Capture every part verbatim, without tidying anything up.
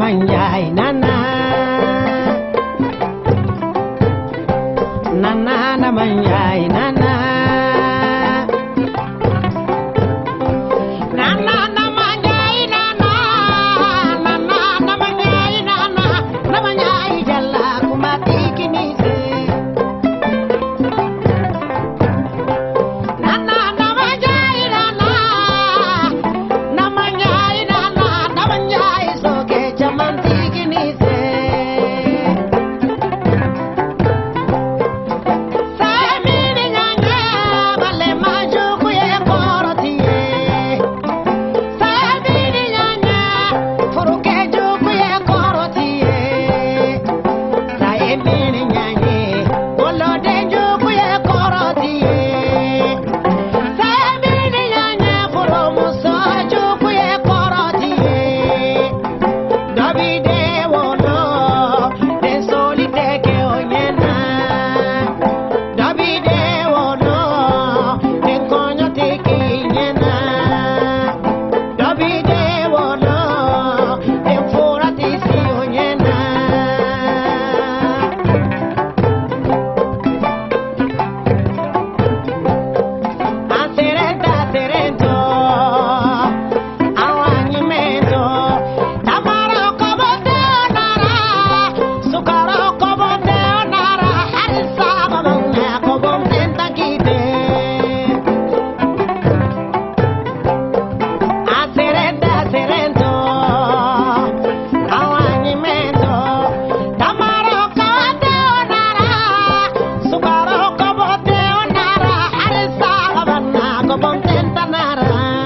manjai nana nana na manjai nana nana na manjai nana nana na manjai nana na manjai jalla kumati kinise nana na manjai nana na manjai nana na manjai soke chamanti kinise samini nyanya bale majuku ye korotiye samini nyanya furuke juku ye korotiye samini nyanya bolode juku ye korotiye samini nyanya furomuso juku ye korotiye Davide wono de solite ke onyena Davide wono de konyo te ke nyena Davide wono de fora te si onyena Aserenta serento awanyimento tamara kobote onara sukaro kobote onara harisa babana kobote ntakite Aserenta serento awanyimento tamara kobote onara sukaro kobote onara harisa babana kobote ntanara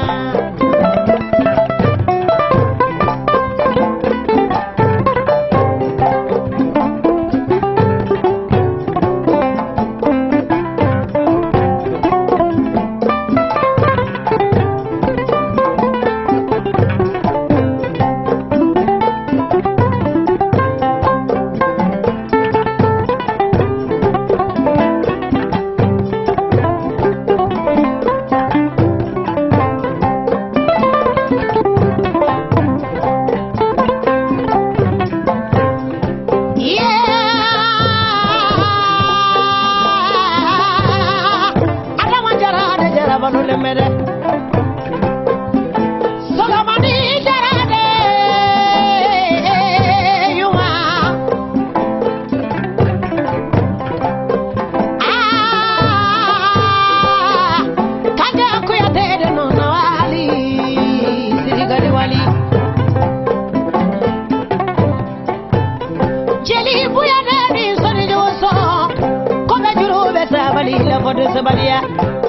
Sabalia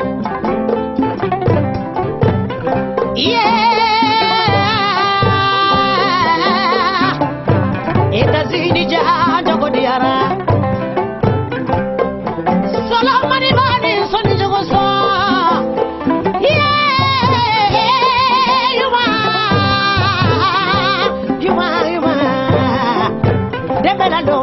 yeah Eta zidi jaja kodiara Salamani bani soni jogo so yeah you are you are you are Debela do